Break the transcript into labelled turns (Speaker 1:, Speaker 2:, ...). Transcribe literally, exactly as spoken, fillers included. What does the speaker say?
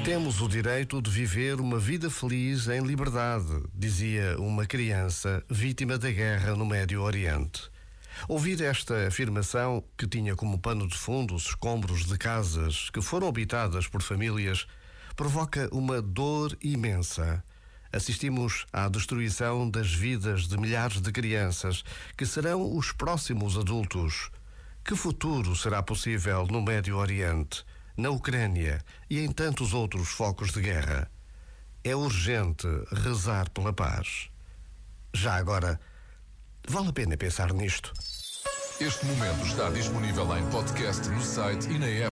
Speaker 1: Temos o direito de viver uma vida feliz em liberdade, dizia uma criança vítima da guerra no Médio Oriente. Ouvir esta afirmação, que tinha como pano de fundo os escombros de casas que foram habitadas por famílias, provoca uma dor imensa. Assistimos à destruição das vidas de milhares de crianças que serão os próximos adultos. Que futuro será possível no Médio Oriente, na Ucrânia e em tantos outros focos de guerra? É urgente rezar pela paz. Já agora, vale a pena pensar nisto.
Speaker 2: Este momento está disponível em podcast no site e na app.